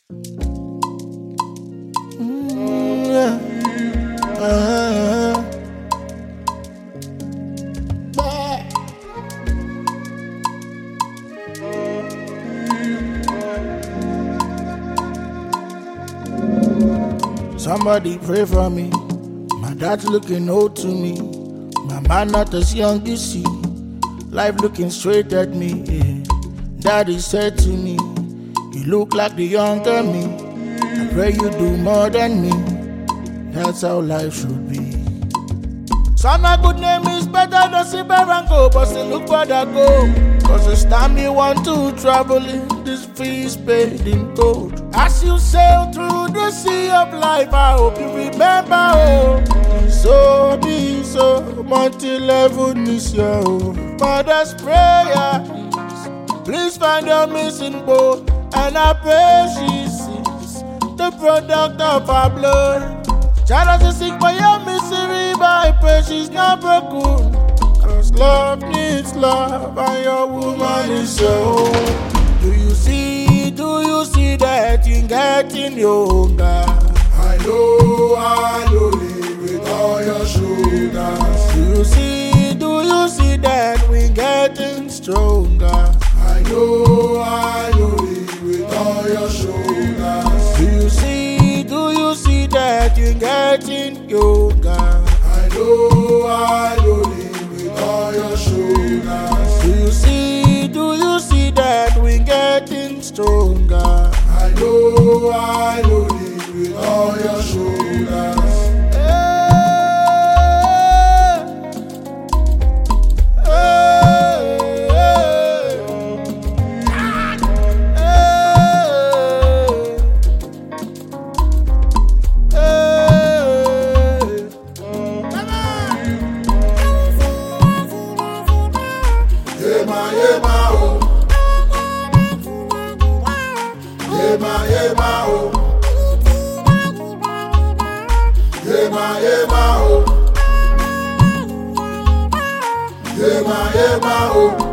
Yeah. Somebody pray for me. My dad's looking old to me. My man not as young as he. Life looking straight at me. Yeah. Daddy said to me, you look like the younger me. I pray you do more than me. That's how life should be. Son, a good name is better than silver and gold, but still look where I go. Cause it's time you want to travel in this feast paid in gold. As you sail through the sea of life, I hope you remember, oh, be so, until heaven is your home. Mother's prayer, please find your missing boat, and I pray she sees the product of our blood. Child is sick for your misery, but I pray she's not broken. Cause love needs love, and your woman is your own. Do you see that you getting younger? I know, live with all your shoulders. Do you see that we getting stronger? I know, live with all your shoulders. Do you see that you getting younger? I know, live with all your shoulders. Do you see that we getting stronger? I know, live with all your shoulders. Yeah, my, oh.